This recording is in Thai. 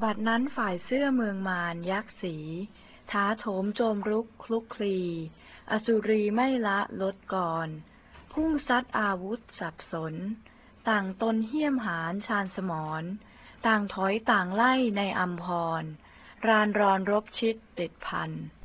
บัดนั้นฝ่ายเสื้อเมืองมารยักษ์ศรีท้าโถมโจมรุกคลุกคลีอสุรีไม่ละลดก่อนพุ่งซัดอาวุธสับสนต่างตนเหี้ยมหาญชาญสมรต่างถอยต่างไล่ในอัมพรรานรอนรบชิดติดพัน